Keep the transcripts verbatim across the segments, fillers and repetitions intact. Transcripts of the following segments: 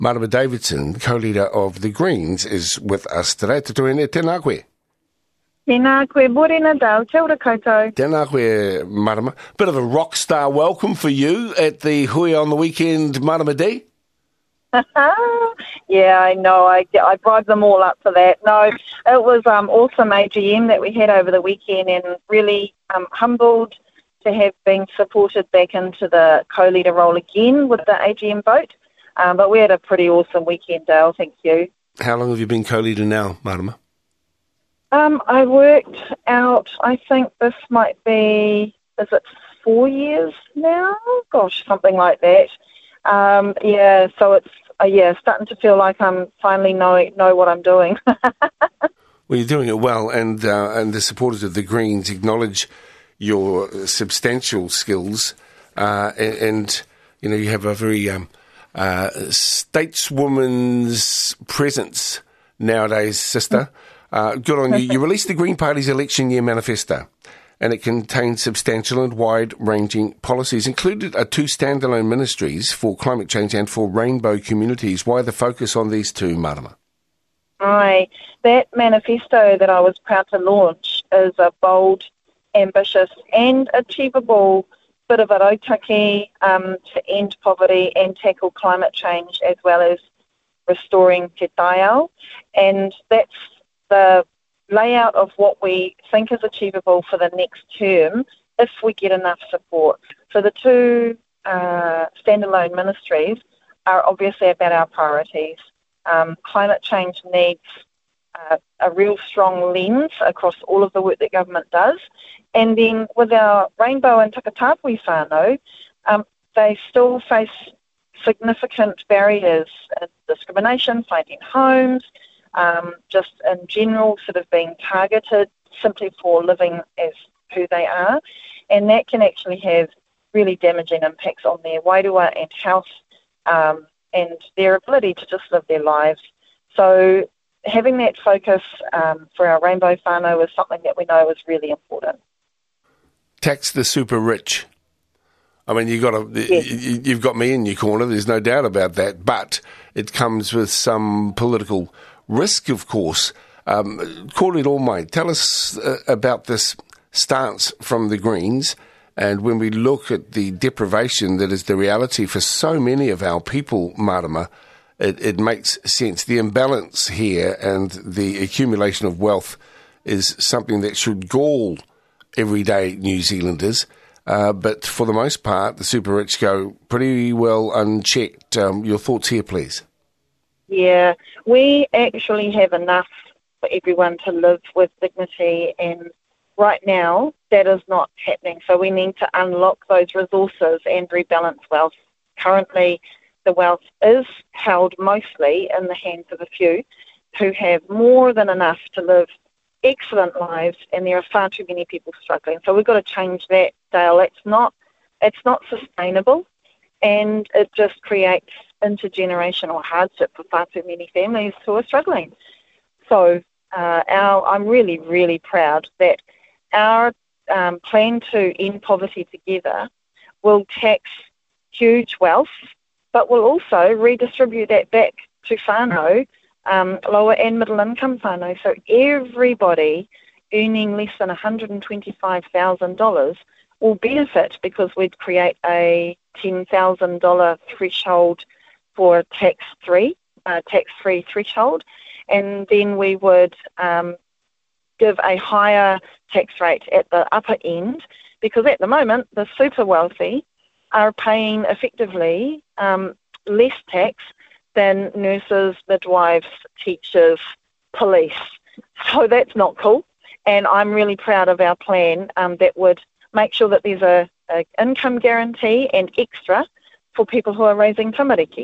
Marama Davidson, co-leader of the Greens, is with us today. Te tuine, tēnā koe. Tēnā koe, morena dau, te ora koutou. Tēnā koe, Marama. Bit of a rock star welcome for you at the Hui on the weekend, Marama D. Yeah, I know. I, I bribed them all up for that. No, it was um, awesome A G M that we had over the weekend, and really um, humbled to have been supported back into the co-leader role again with the A G M vote. Um, but we had a pretty awesome weekend, Dale, thank you. How long have you been co-leader now, Marama? Um, I worked out, I think this might be, is it four years now? Gosh, something like that. Um, yeah, so it's, uh, yeah, starting to feel like I'm finally know, know what I'm doing. Well, you're doing it well, and uh, and the supporters of the Greens acknowledge your substantial skills, uh, and, and, you know, you have a very... Um, Uh, stateswoman's presence nowadays, sister. Uh, good on you. You released the Green Party's election year manifesto, and it contains substantial and wide-ranging policies. Included are two standalone ministries for climate change and for rainbow communities. Why the focus on these two, Marama? Aye, that manifesto that I was proud to launch is a bold, ambitious and achievable bit of a rautaki um, to end poverty and tackle climate change, as well as restoring te taiao. And that's the layout of what we think is achievable for the next term if we get enough support. So the two uh, standalone ministries are obviously about our priorities. Um, climate change needs uh, a real strong lens across all of the work that government does. And then with our rainbow and Takatapui whānau, um, they still face significant barriers in discrimination, finding homes, um, just in general sort of being targeted simply for living as who they are. And that can actually have really damaging impacts on their wairua and health um, and their ability to just live their lives. So having that focus um, for our rainbow whānau is something that we know is really important. Tax the super rich. I mean, you got a, yes. you, you've got me in your corner, there's no doubt about that, but it comes with some political risk, of course. Um, call it all, mate. Tell us uh, about this stance from the Greens, and when we look at the deprivation that is the reality for so many of our people, Marama, it, it makes sense. The imbalance here and the accumulation of wealth is something that should gall everyday New Zealanders, uh, but for the most part, the super rich go pretty well unchecked. Um, your thoughts here, please. Yeah, we actually have enough for everyone to live with dignity, and right now that is not happening. So we need to unlock those resources and rebalance wealth. Currently, the wealth is held mostly in the hands of a few who have more than enough to live excellent lives, and there are far too many people struggling. So we've got to change that, Dale. It's not, it's not sustainable, and it just creates intergenerational hardship for far too many families who are struggling. So uh, our, I'm really, really proud that our um, plan to end poverty together will tax huge wealth, but will also redistribute that back to whānau, Um, lower and middle income whānau. So everybody earning less than one hundred twenty-five thousand dollars will benefit, because we'd create a ten thousand dollars threshold for tax-free, uh, tax-free threshold, and then we would um, give a higher tax rate at the upper end, because at the moment the super wealthy are paying effectively um, less tax than nurses, midwives, teachers, police. So that's not cool. And I'm really proud of our plan um, that would make sure that there's a, a income guarantee and extra for people who are raising tamariki.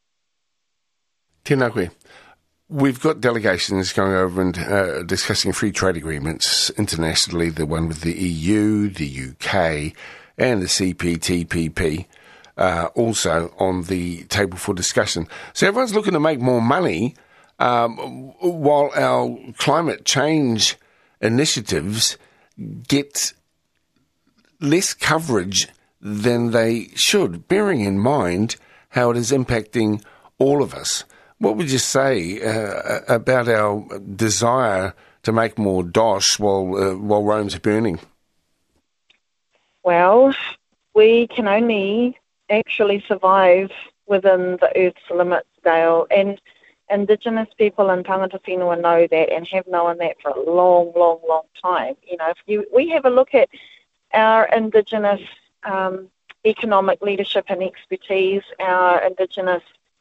Tēnā koe. We've got delegations going over and uh, discussing free trade agreements internationally, the one with the E U, the U K, and the C P T P P. Uh, also on the table for discussion. So everyone's looking to make more money, um, while our climate change initiatives get less coverage than they should, bearing in mind how it is impacting all of us. What would you say uh, about our desire to make more dosh while uh, while Rome's burning? Well, we can only actually survive within the Earth's limits, Dale, and Indigenous people in Tangata Whenua know that and have known that for a long, long, long time. You know, if you we have a look at our Indigenous um, economic leadership and expertise, our Indigenous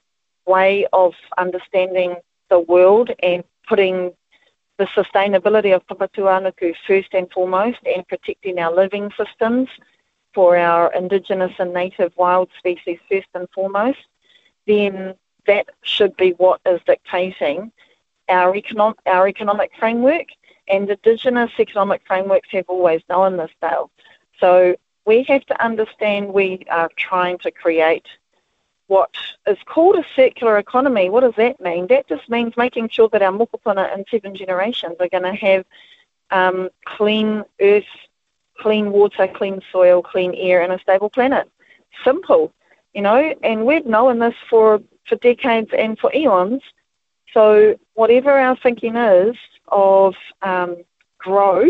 way of understanding the world and putting the sustainability of Papatūānuku first and foremost, and protecting our living systems for our Indigenous and native wild species first and foremost, then that should be what is dictating our, economic our economic framework, and Indigenous economic frameworks have always known this, Dale. So we have to understand we are trying to create what is called a circular economy. What does that mean? That just means making sure that our mokopuna in seven generations are going to have um, clean earth, clean water, clean soil, clean air, and a stable planet. Simple, you know, and we've known this for, for decades and for eons. So whatever our thinking is of um, growth,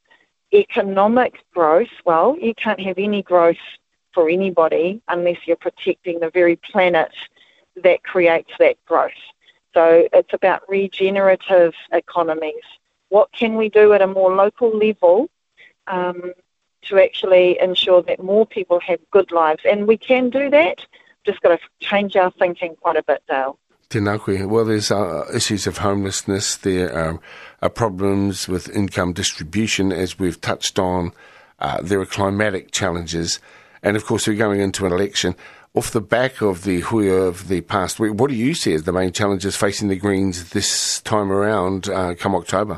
economic growth, well, you can't have any growth for anybody unless you're protecting the very planet that creates that growth. So it's about regenerative economies. What can we do at a more local level um, to actually ensure that more people have good lives? And we can do that. Just got to change our thinking quite a bit, Dale. Tēnā koe. Well, there's uh, issues of homelessness. There are, are problems with income distribution, as we've touched on. Uh, there are climatic challenges. And, of course, we're going into an election. Off the back of the hui of the past week, what do you see as the main challenges facing the Greens this time around uh, come October?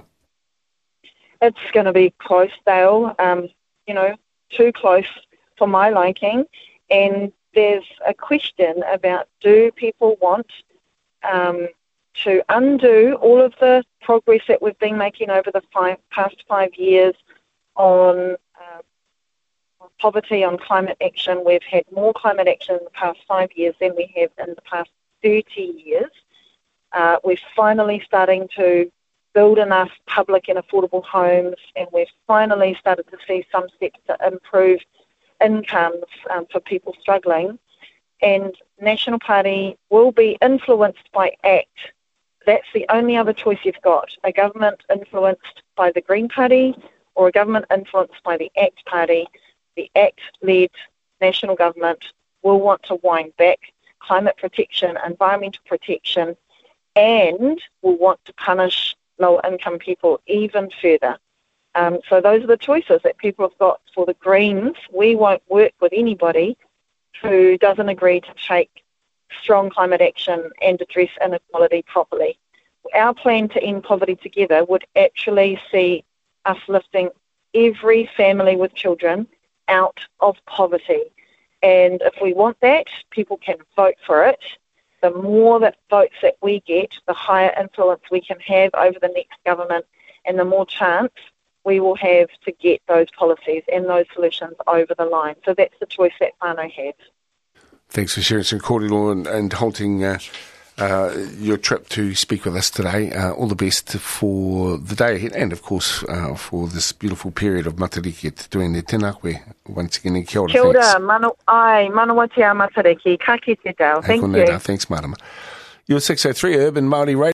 It's going to be close, Dale. Um, you know, too close for my liking. And there's a question about, do people want um, to undo all of the progress that we've been making over the five, past five years on uh, poverty, on climate action? We've had more climate action in the past five years than we have in the past thirty years. Uh, we're finally starting to build enough public and affordable homes, and we've finally started to see some steps to improve incomes um, for people struggling. And National Party will be influenced by ACT. That's the only other choice you've got. A government influenced by the Green Party or a government influenced by the ACT Party. The ACT-led national government will want to wind back climate protection, environmental protection, and will want to punish low-income people even further. Um, so those are the choices that people have got for the Greens. We won't work with anybody who doesn't agree to take strong climate action and address inequality properly. Our plan to end poverty together would actually see us lifting every family with children out of poverty. And if we want that, people can vote for it. The more that votes that we get, the higher influence we can have over the next government, and the more chance we will have to get those policies and those solutions over the line. So that's the choice that whānau has. Thanks for sharing some kōrero and, and halting uh, uh, your trip to speak with us today. Uh, all the best for the day ahead, and of course uh, for this beautiful period of Matariki te tuene. Tēnā koe once again. Kia ora. Kia ora, manu, ai, manawa te a Matariki. Ka kite tau. Thank you. Thanks, Marama. You're six oh three Urban Māori Radio.